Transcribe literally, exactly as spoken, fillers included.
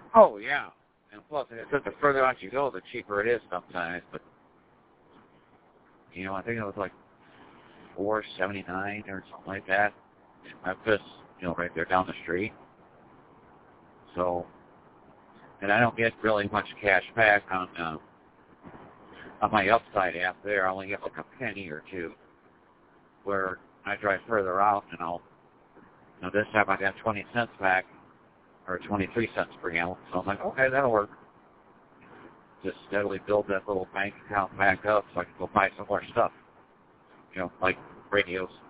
Oh, yeah. And plus, like I said, the further out you go, the cheaper it is sometimes. But, you know, I think it was like four seventy nine or something like that. Memphis, you know, right there down the street. So, and I don't get really much cash back on uh, on my Upside app there. I only get like a penny or two. Where I drive further out, and I'll, you know, this time I got twenty cents back, or twenty-three cents per gallon. So I'm like, okay, that'll work. Just steadily build that little bank account back up so I can go buy some more stuff. You know, like radios,